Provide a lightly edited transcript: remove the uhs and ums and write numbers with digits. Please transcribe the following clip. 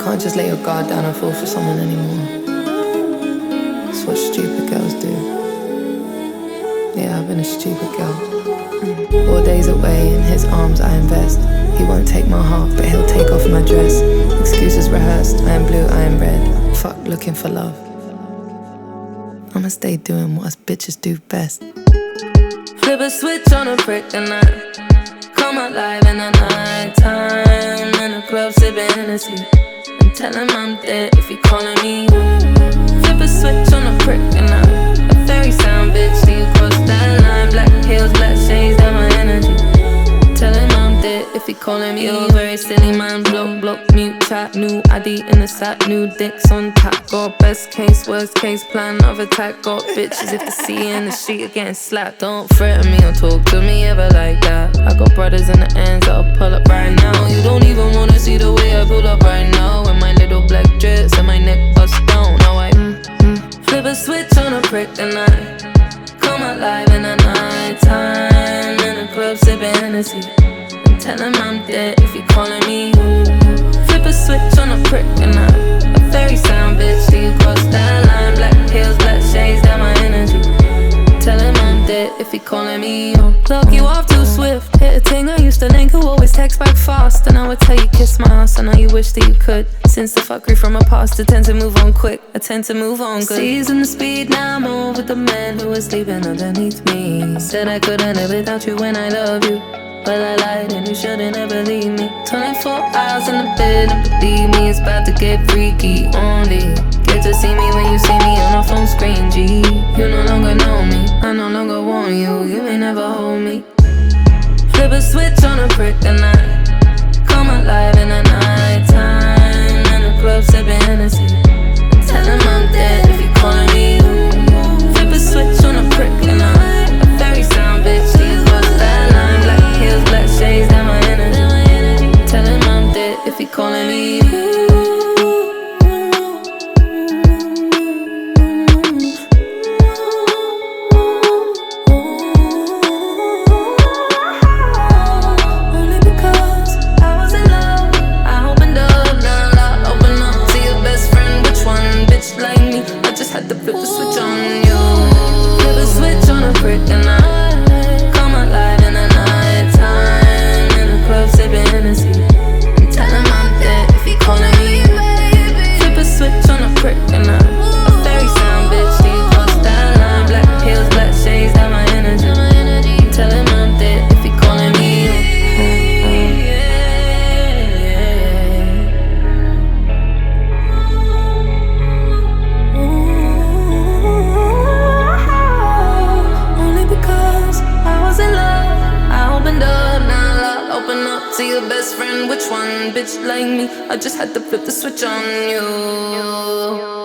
can't just lay your guard down and fall for someone anymore. That's what stupid girls do. Yeah, I've been a stupid girl. 4 days away, in his arms I invest. He won't take my heart, but he'll take off my dress. Excuses rehearsed, I am blue, I am red. Fuck looking for love. I'ma stay doing what us bitches do best. Flip a switch on a prick and I come alive in the night time. In the club sipping Hennessy and tell him I'm dead if he calling me. Flip a switch on a prick and I a fairy sound bitch. See you cross that line. Black heels, black shades, that my energy. Tell him I'm dead if he calling me. You're very silly man, block, mute, chat. New ID in the sack, new dicks on tap. Got best case, worst case plan of attack. Got bitches if they see you in the street are getting slapped. Don't threaten me or talk to me ever like that. I got brothers in the ends that'll pull up right now. You don't even wanna see the way I pull up right now. With my little black dress and my neck bust down. Now I flip a switch on a prick and I come alive in the night time. In the club sipping Hennessy and tell him I'm dead if he calling me. Flip a switch on a prick and I a fairy sound bitch. See you cross that line. Black heels, black shades, that my energy. Tell him I'm dead if he calling me. Clock you off too swift. Hit a ting I used to link who always text back fast. And I would tell you kiss my ass. I know you wish that you could. Since the fuckery from my past, I tend to move on quick. I tend to move on good. Season the speed, now I'm over the man who was sleeping underneath me. Said I couldn't live without you when I love you. But I lied and you shouldn't ever leave me. 24 hours in the bed and believe me, it's about to get freaky. Only get to see me when you see me on a phone screen, G. You no longer know me, I no longer want you. You may never hold me. Flip a switch on a prick and I come alive in the night time. In the club sipping Hennessy and tell him I'm dead if he calling me. Flip a switch on a prick and I a fairy sound bitch. See you cross that line. Black heels, black shades, that my energy. Tell him I'm dead if he calling me. Only because I was in love, I opened up, now I open up to your best friend. Which one, bitch like me? I just had to flip the switch on you. Flip a switch on a prick and I come alive in the night time. In the club sipping Hennessy and tell him I'm dead if he calling me. Flip a switch on a prick and I a fairy sound bitch. See you cross that line. Black heels, black shades, that my energy. Tell him I'm dead if he calling me. Only because I was in love, I opened up, now I open up to your best friend. Which one, bitch like me? I just had to flip the switch on you.